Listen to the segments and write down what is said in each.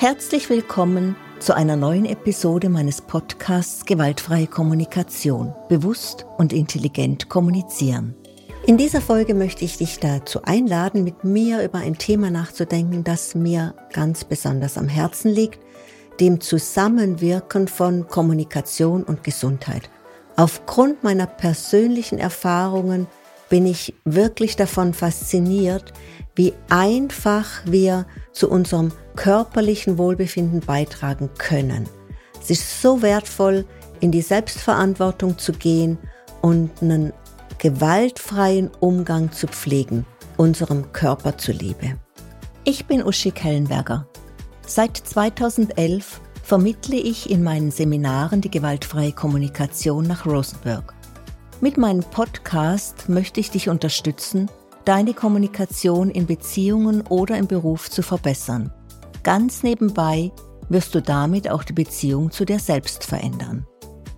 Herzlich willkommen zu einer neuen Episode meines Podcasts Gewaltfreie Kommunikation. Bewusst und intelligent kommunizieren. In dieser Folge möchte ich dich dazu einladen, mit mir über ein Thema nachzudenken, das mir ganz besonders am Herzen liegt, dem Zusammenwirken von Kommunikation und Gesundheit. Aufgrund meiner persönlichen Erfahrungen bin ich wirklich davon fasziniert, wie einfach wir zu unserem körperlichen Wohlbefinden beitragen können. Es ist so wertvoll, in die Selbstverantwortung zu gehen und einen gewaltfreien Umgang zu pflegen, unserem Körper zuliebe. Ich bin Uschi Kellenberger. Seit 2011 vermittle ich in meinen Seminaren die gewaltfreie Kommunikation nach Rosenberg. Mit meinem Podcast möchte ich dich unterstützen, deine Kommunikation in Beziehungen oder im Beruf zu verbessern. Ganz nebenbei wirst du damit auch die Beziehung zu dir selbst verändern.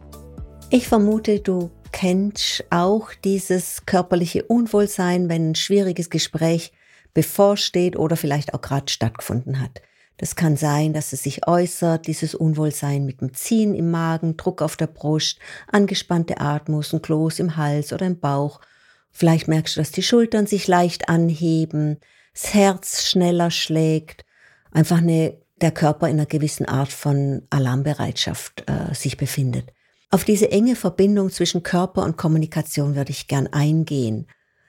Ich vermute, du kennst auch dieses körperliche Unwohlsein, wenn ein schwieriges Gespräch bevorsteht oder vielleicht auch gerade stattgefunden hat. Das kann sein, dass es sich äußert, dieses Unwohlsein mit dem Ziehen im Magen, Druck auf der Brust, angespannte Atmung, ein Kloß im Hals oder im Bauch. Vielleicht merkst du, dass die Schultern sich leicht anheben, das Herz schneller schlägt, einfach der Körper in einer gewissen Art von Alarmbereitschaft sich befindet. Auf diese enge Verbindung zwischen Körper und Kommunikation würde ich gern eingehen,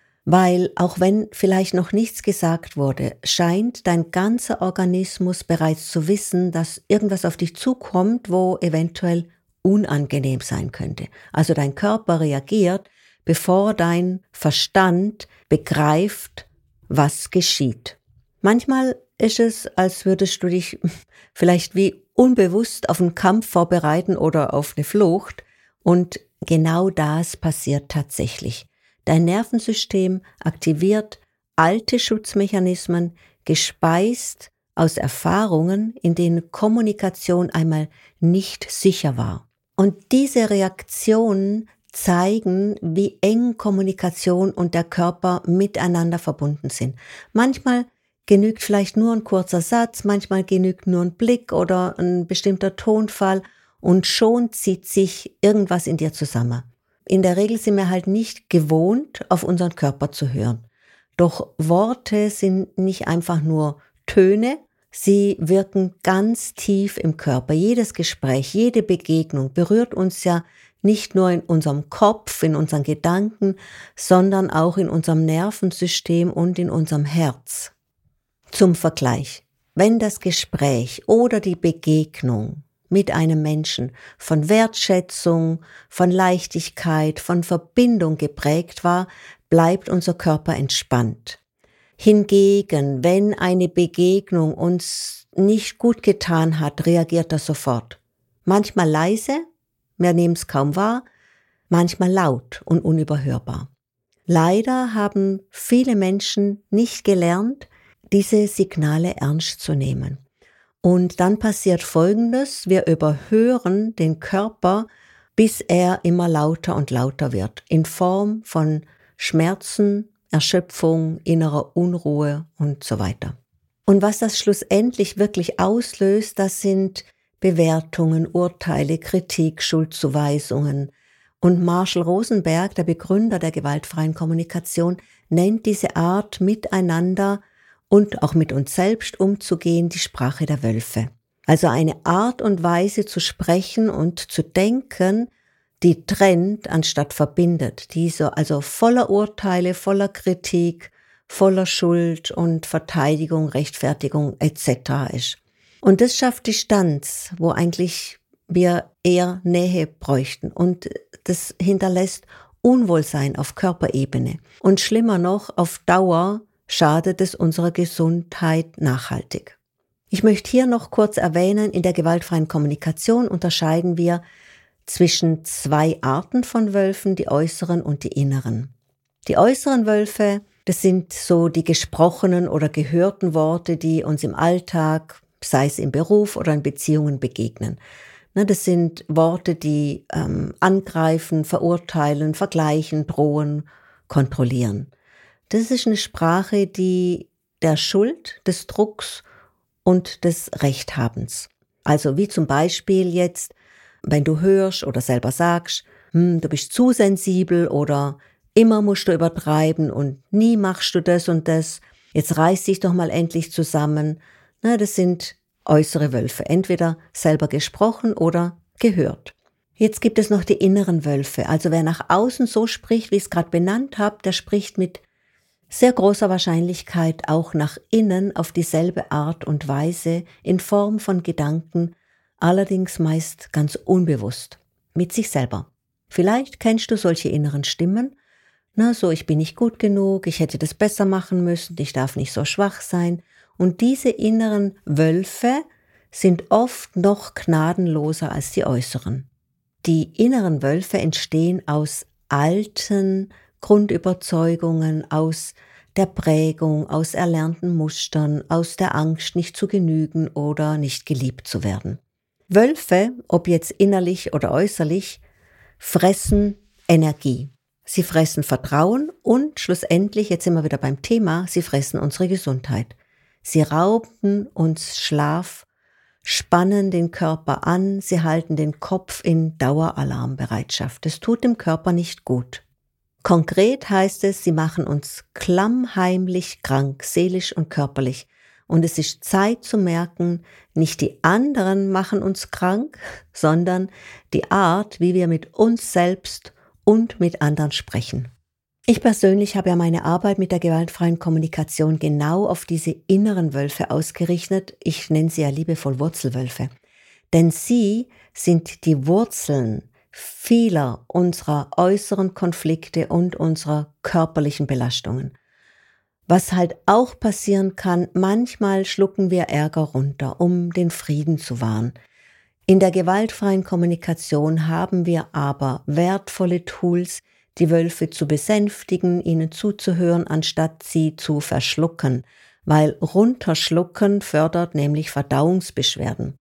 weil auch wenn vielleicht noch nichts gesagt wurde, scheint dein ganzer Organismus bereits zu wissen, dass irgendwas auf dich zukommt, wo eventuell unangenehm sein könnte. Also dein Körper reagiert, bevor dein Verstand begreift, was geschieht. Manchmal ist es, als würdest du dich vielleicht wie unbewusst auf einen Kampf vorbereiten oder auf eine Flucht, und genau das passiert tatsächlich. Dein Nervensystem aktiviert alte Schutzmechanismen, gespeist aus Erfahrungen, in denen Kommunikation einmal nicht sicher war. Und diese Reaktionen zeigen, wie eng Kommunikation und der Körper miteinander verbunden sind. Manchmal genügt vielleicht nur ein kurzer Satz, manchmal genügt nur ein Blick oder ein bestimmter Tonfall und schon zieht sich irgendwas in dir zusammen. In der Regel sind wir halt nicht gewohnt, auf unseren Körper zu hören. Doch Worte sind nicht einfach nur Töne, sie wirken ganz tief im Körper. Jedes Gespräch, jede Begegnung berührt uns ja nicht nur in unserem Kopf, in unseren Gedanken, sondern auch in unserem Nervensystem und in unserem Herz. Zum Vergleich, wenn das Gespräch oder die Begegnung mit einem Menschen von Wertschätzung, von Leichtigkeit, von Verbindung geprägt war, bleibt unser Körper entspannt. Hingegen, wenn eine Begegnung uns nicht gut getan hat, reagiert er sofort. Manchmal leise, wir nehmen es kaum wahr, manchmal laut und unüberhörbar. Leider haben viele Menschen nicht gelernt, diese Signale ernst zu nehmen. Und dann passiert Folgendes: Wir überhören den Körper, bis er immer lauter und lauter wird, in Form von Schmerzen, Erschöpfung, innerer Unruhe und so weiter. Und was das schlussendlich wirklich auslöst, das sind Bewertungen, Urteile, Kritik, Schuldzuweisungen. Und Marshall Rosenberg, der Begründer der gewaltfreien Kommunikation, nennt diese Art, miteinander und auch mit uns selbst umzugehen, die Sprache der Wölfe. Also eine Art und Weise zu sprechen und zu denken, die trennt anstatt verbindet, die so also voller Urteile, voller Kritik, voller Schuld und Verteidigung, Rechtfertigung etc. ist. Und das schafft Distanz, wo eigentlich wir eher Nähe bräuchten, und das hinterlässt Unwohlsein auf Körperebene. Und schlimmer noch, auf Dauer schadet es unserer Gesundheit nachhaltig. Ich möchte hier noch kurz erwähnen, in der gewaltfreien Kommunikation unterscheiden wir zwischen zwei Arten von Wölfen, die äußeren und die inneren. Die äußeren Wölfe, das sind so die gesprochenen oder gehörten Worte, die uns im Alltag, sei es im Beruf oder in Beziehungen, begegnen. Das sind Worte, die angreifen, verurteilen, vergleichen, drohen, kontrollieren. Das ist eine Sprache, die der Schuld, des Drucks und des Rechthabens. Also wie zum Beispiel jetzt, wenn du hörst oder selber sagst, du bist zu sensibel oder immer musst du übertreiben und nie machst du das und das, jetzt reiß dich doch mal endlich zusammen. Na, das sind äußere Wölfe, entweder selber gesprochen oder gehört. Jetzt gibt es noch die inneren Wölfe, also wer nach außen so spricht, wie ich es gerade benannt habe, der spricht mit sehr großer Wahrscheinlichkeit auch nach innen auf dieselbe Art und Weise in Form von Gedanken, allerdings meist ganz unbewusst, mit sich selber. Vielleicht kennst du solche inneren Stimmen, so ich bin nicht gut genug, ich hätte das besser machen müssen, ich darf nicht so schwach sein. Und diese inneren Wölfe sind oft noch gnadenloser als die äußeren. Die inneren Wölfe entstehen aus alten Grundüberzeugungen, aus der Prägung, aus erlernten Mustern, aus der Angst, nicht zu genügen oder nicht geliebt zu werden. Wölfe, ob jetzt innerlich oder äußerlich, fressen Energie. Sie fressen Vertrauen und schlussendlich, jetzt sind wir wieder beim Thema, sie fressen unsere Gesundheit. Sie rauben uns Schlaf, spannen den Körper an, sie halten den Kopf in Daueralarmbereitschaft. Das tut dem Körper nicht gut. Konkret heißt es, sie machen uns klammheimlich krank, seelisch und körperlich. Und es ist Zeit zu merken, nicht die anderen machen uns krank, sondern die Art, wie wir mit uns selbst und mit anderen sprechen. Ich persönlich habe ja meine Arbeit mit der gewaltfreien Kommunikation genau auf diese inneren Wölfe ausgerichtet. Ich nenne sie ja liebevoll Wurzelwölfe. Denn sie sind die Wurzeln vieler unserer äußeren Konflikte und unserer körperlichen Belastungen. Was halt auch passieren kann, manchmal schlucken wir Ärger runter, um den Frieden zu wahren. In der gewaltfreien Kommunikation haben wir aber wertvolle Tools, die Wölfe zu besänftigen, ihnen zuzuhören, anstatt sie zu verschlucken, weil runterschlucken fördert nämlich Verdauungsbeschwerden.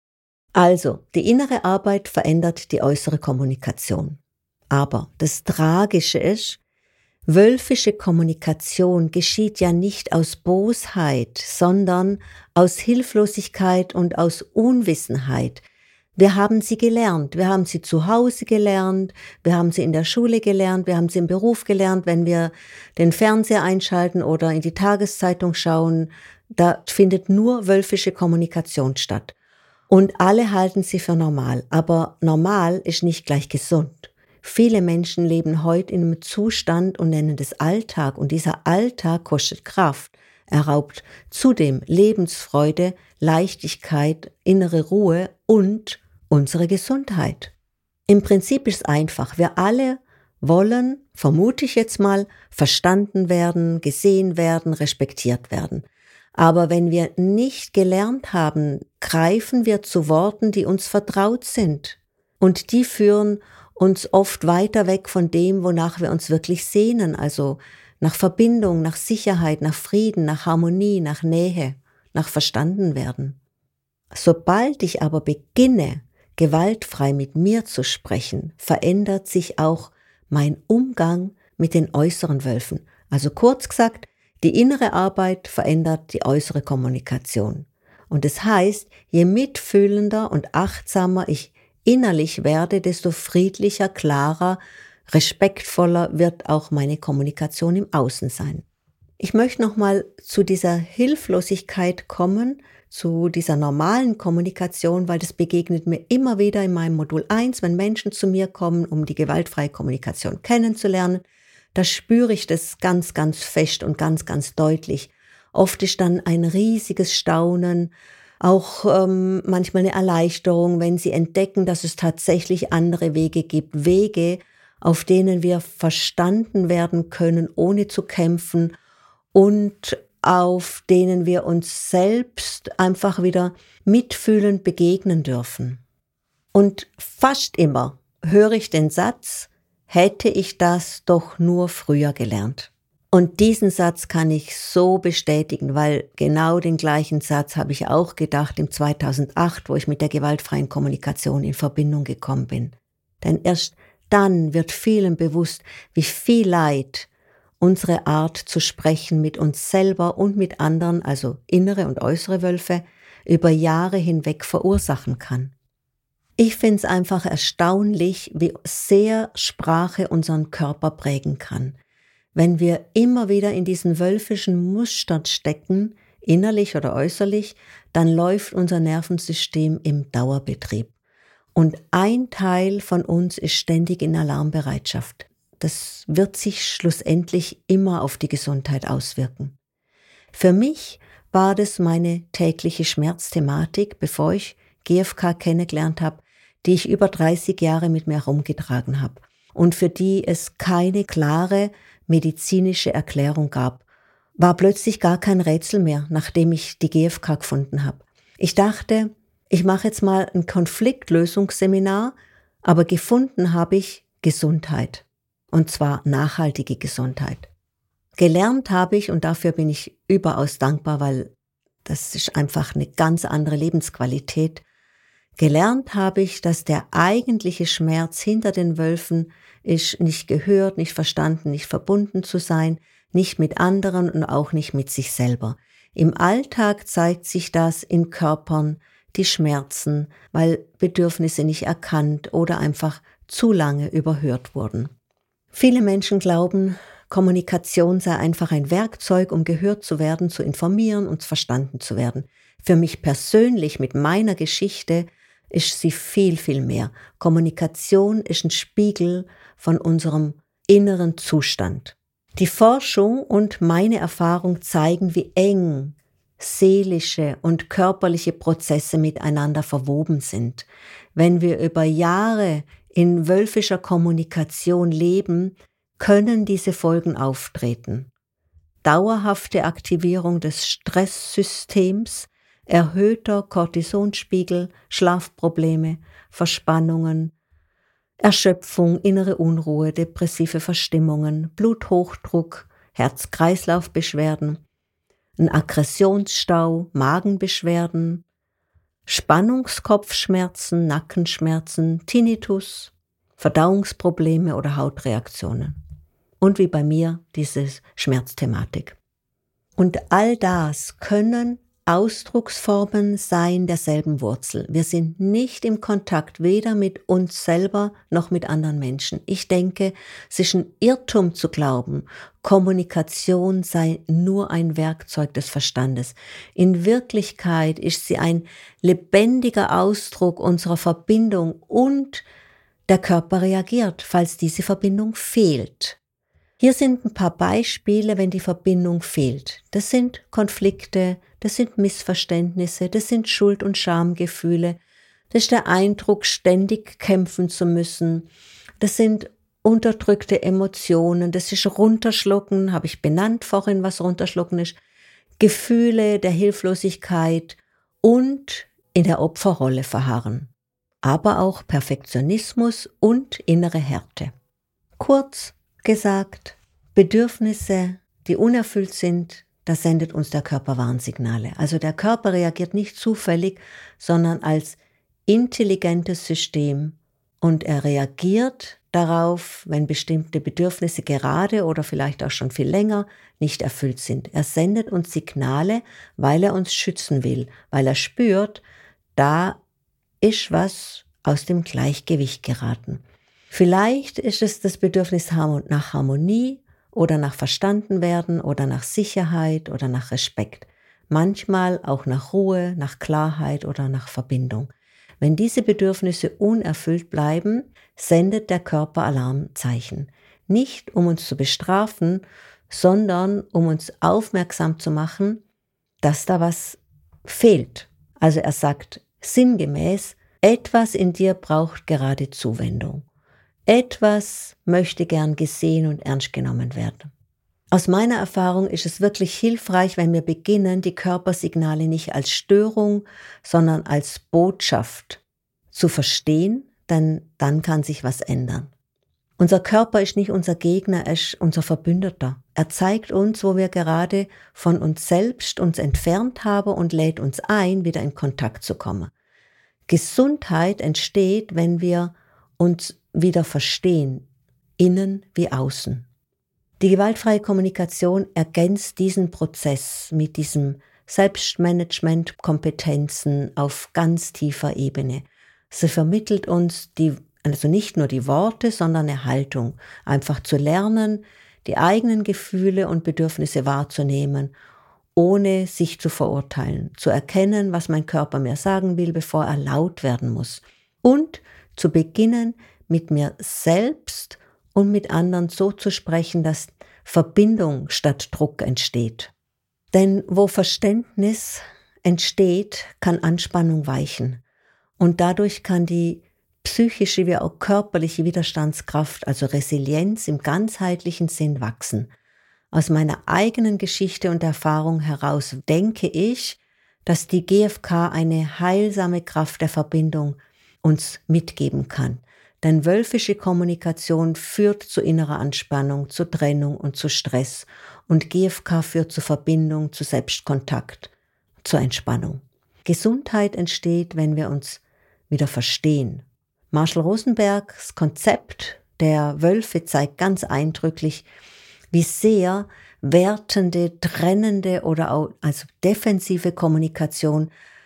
Also, die innere Arbeit verändert die äußere Kommunikation. Aber das Tragische ist, wölfische Kommunikation geschieht ja nicht aus Bosheit, sondern aus Hilflosigkeit und aus Unwissenheit. Wir haben sie gelernt, wir haben sie zu Hause gelernt, wir haben sie in der Schule gelernt, wir haben sie im Beruf gelernt, wenn wir den Fernseher einschalten oder in die Tageszeitung schauen, da findet nur wölfische Kommunikation statt. Und alle halten sie für normal, aber normal ist nicht gleich gesund. Viele Menschen leben heute in einem Zustand und nennen das Alltag und dieser Alltag kostet Kraft. Er raubt zudem Lebensfreude, Leichtigkeit, innere Ruhe und unsere Gesundheit. Im Prinzip ist es einfach. Wir alle wollen, vermute ich jetzt mal, verstanden werden, gesehen werden, respektiert werden. Aber wenn wir nicht gelernt haben, greifen wir zu Worten, die uns vertraut sind. Und die führen uns oft weiter weg von dem, wonach wir uns wirklich sehnen, also nach Verbindung, nach Sicherheit, nach Frieden, nach Harmonie, nach Nähe, nach verstanden werden. Sobald ich aber beginne, gewaltfrei mit mir zu sprechen, verändert sich auch mein Umgang mit den äußeren Wölfen. Also kurz gesagt, die innere Arbeit verändert die äußere Kommunikation. Und das heißt, je mitfühlender und achtsamer ich innerlich werde, desto friedlicher, klarer, respektvoller wird auch meine Kommunikation im Außen sein. Ich möchte nochmal zu dieser Hilflosigkeit kommen, zu dieser normalen Kommunikation, weil das begegnet mir immer wieder in meinem Modul 1, wenn Menschen zu mir kommen, um die gewaltfreie Kommunikation kennenzulernen. Da spüre ich das ganz, ganz fest und ganz, ganz deutlich. Oft ist dann ein riesiges Staunen, auch manchmal eine Erleichterung, wenn sie entdecken, dass es tatsächlich andere Wege gibt. Wege, auf denen wir verstanden werden können, ohne zu kämpfen und auf denen wir uns selbst einfach wieder mitfühlend begegnen dürfen. Und fast immer höre ich den Satz, hätte ich das doch nur früher gelernt. Und diesen Satz kann ich so bestätigen, weil genau den gleichen Satz habe ich auch gedacht im 2008, wo ich mit der gewaltfreien Kommunikation in Verbindung gekommen bin. Denn erst dann wird vielen bewusst, wie viel Leid unsere Art zu sprechen mit uns selber und mit anderen, also innere und äußere Wölfe, über Jahre hinweg verursachen kann. Ich finde es einfach erstaunlich, wie sehr Sprache unseren Körper prägen kann. Wenn wir immer wieder in diesen wölfischen Mustern stecken, innerlich oder äußerlich, dann läuft unser Nervensystem im Dauerbetrieb. Und ein Teil von uns ist ständig in Alarmbereitschaft. Das wird sich schlussendlich immer auf die Gesundheit auswirken. Für mich war das meine tägliche Schmerzthematik, bevor ich GfK kennengelernt habe, die ich über 30 Jahre mit mir herumgetragen habe und für die es keine klare medizinische Erklärung gab. War plötzlich gar kein Rätsel mehr, nachdem ich die GfK gefunden habe. Ich dachte, ich mache jetzt mal ein Konfliktlösungsseminar, aber gefunden habe ich Gesundheit. Und zwar nachhaltige Gesundheit. Gelernt habe ich, und dafür bin ich überaus dankbar, weil das ist einfach eine ganz andere Lebensqualität. Gelernt habe ich, dass der eigentliche Schmerz hinter den Wölfen ist, nicht gehört, nicht verstanden, nicht verbunden zu sein, nicht mit anderen und auch nicht mit sich selber. Im Alltag zeigt sich das in Körpern, die Schmerzen, weil Bedürfnisse nicht erkannt oder einfach zu lange überhört wurden. Viele Menschen glauben, Kommunikation sei einfach ein Werkzeug, um gehört zu werden, zu informieren und verstanden zu werden. Für mich persönlich mit meiner Geschichte ist sie viel, viel mehr. Kommunikation ist ein Spiegel von unserem inneren Zustand. Die Forschung und meine Erfahrung zeigen, wie eng seelische und körperliche Prozesse miteinander verwoben sind. Wenn wir über Jahre in wölfischer Kommunikation leben, können diese Folgen auftreten. Dauerhafte Aktivierung des Stresssystems, erhöhter Cortisonspiegel, Schlafprobleme, Verspannungen, Erschöpfung, innere Unruhe, depressive Verstimmungen, Bluthochdruck, Herz-Kreislauf-Beschwerden, ein Aggressionsstau, Magenbeschwerden, Spannungskopfschmerzen, Nackenschmerzen, Tinnitus, Verdauungsprobleme oder Hautreaktionen. Und wie bei mir diese Schmerzthematik. Und all das können Ausdrucksformen sein derselben Wurzel. Wir sind nicht im Kontakt, weder mit uns selber noch mit anderen Menschen. Ich denke, es ist ein Irrtum zu glauben, Kommunikation sei nur ein Werkzeug des Verstandes. In Wirklichkeit ist sie ein lebendiger Ausdruck unserer Verbindung und der Körper reagiert, falls diese Verbindung fehlt. Hier sind ein paar Beispiele, wenn die Verbindung fehlt. Das sind Konflikte, das sind Missverständnisse, das sind Schuld- und Schamgefühle, das ist der Eindruck, ständig kämpfen zu müssen, das sind unterdrückte Emotionen, das ist Runterschlucken, habe ich benannt vorhin, was Runterschlucken ist, Gefühle der Hilflosigkeit und in der Opferrolle verharren, aber auch Perfektionismus und innere Härte. Kurz gesagt, Bedürfnisse, die unerfüllt sind, da sendet uns der Körper Warnsignale. Also der Körper reagiert nicht zufällig, sondern als intelligentes System und er reagiert darauf, wenn bestimmte Bedürfnisse gerade oder vielleicht auch schon viel länger nicht erfüllt sind. Er sendet uns Signale, weil er uns schützen will, weil er spürt, da ist was aus dem Gleichgewicht geraten. Vielleicht ist es das Bedürfnis nach Harmonie oder nach verstanden werden oder nach Sicherheit oder nach Respekt. Manchmal auch nach Ruhe, nach Klarheit oder nach Verbindung. Wenn diese Bedürfnisse unerfüllt bleiben, sendet der Körper Alarmzeichen. Nicht um uns zu bestrafen, sondern um uns aufmerksam zu machen, dass da was fehlt. Also er sagt sinngemäß, etwas in dir braucht gerade Zuwendung. Etwas möchte gern gesehen und ernst genommen werden. Aus meiner Erfahrung ist es wirklich hilfreich, wenn wir beginnen, die Körpersignale nicht als Störung, sondern als Botschaft zu verstehen, denn dann kann sich was ändern. Unser Körper ist nicht unser Gegner, er ist unser Verbündeter. Er zeigt uns, wo wir gerade von uns selbst uns entfernt haben und lädt uns ein, wieder in Kontakt zu kommen. Gesundheit entsteht, wenn wir uns wieder verstehen, innen wie außen. Die gewaltfreie Kommunikation ergänzt diesen Prozess mit diesem Selbstmanagement-Kompetenzen auf ganz tiefer Ebene. Sie vermittelt uns also nicht nur die Worte, sondern eine Haltung. Einfach zu lernen, die eigenen Gefühle und Bedürfnisse wahrzunehmen, ohne sich zu verurteilen. Zu erkennen, was mein Körper mir sagen will, bevor er laut werden muss. Und zu beginnen, mit mir selbst und mit anderen so zu sprechen, dass Verbindung statt Druck entsteht. Denn wo Verständnis entsteht, kann Anspannung weichen. Und dadurch kann die psychische wie auch körperliche Widerstandskraft, also Resilienz im ganzheitlichen Sinn wachsen. Aus meiner eigenen Geschichte und Erfahrung heraus denke ich, dass die GfK eine heilsame Kraft der Verbindung uns mitgeben kann. Denn wölfische Kommunikation führt zu innerer Anspannung, zu Trennung und zu Stress. Und GfK führt zu Verbindung, zu Selbstkontakt, zur Entspannung. Gesundheit entsteht, wenn wir uns wieder verstehen. Marshall Rosenbergs Konzept der Wölfe zeigt ganz eindrücklich, wie sehr wertende, trennende oder auch also defensive Kommunikation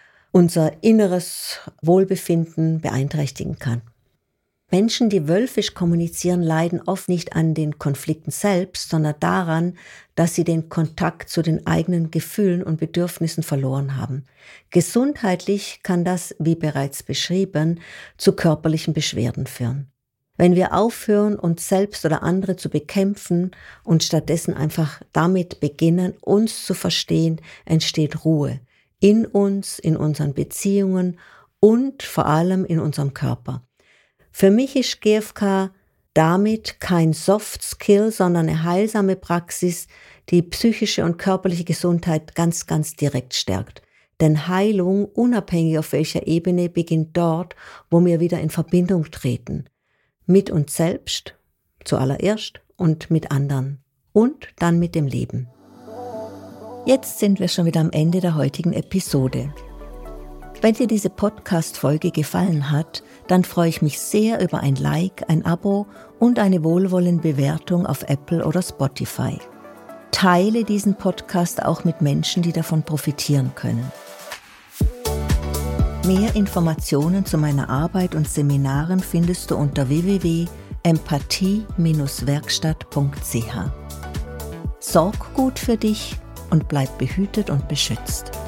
unser inneres Wohlbefinden beeinträchtigen kann. Menschen, die wölfisch kommunizieren, leiden oft nicht an den Konflikten selbst, sondern daran, dass sie den Kontakt zu den eigenen Gefühlen und Bedürfnissen verloren haben. Gesundheitlich kann das, wie bereits beschrieben, zu körperlichen Beschwerden führen. Wenn wir aufhören, uns selbst oder andere zu bekämpfen und stattdessen einfach damit beginnen, uns zu verstehen, entsteht Ruhe in uns, in unseren Beziehungen und vor allem in unserem Körper. Für mich ist GfK damit kein Soft Skill, sondern eine heilsame Praxis, die psychische und körperliche Gesundheit ganz, ganz direkt stärkt. Denn Heilung, unabhängig auf welcher Ebene, beginnt dort, wo wir wieder in Verbindung treten. Mit uns selbst zuallererst und mit anderen und dann mit dem Leben. Jetzt sind wir schon wieder am Ende der heutigen Episode. Wenn dir diese Podcast-Folge gefallen hat, dann freue ich mich sehr über ein Like, ein Abo und eine wohlwollende Bewertung auf Apple oder Spotify. Teile diesen Podcast auch mit Menschen, die davon profitieren können. Mehr Informationen zu meiner Arbeit und Seminaren findest du unter www.empathie-werkstatt.ch. Sorg gut für dich und bleib behütet und beschützt.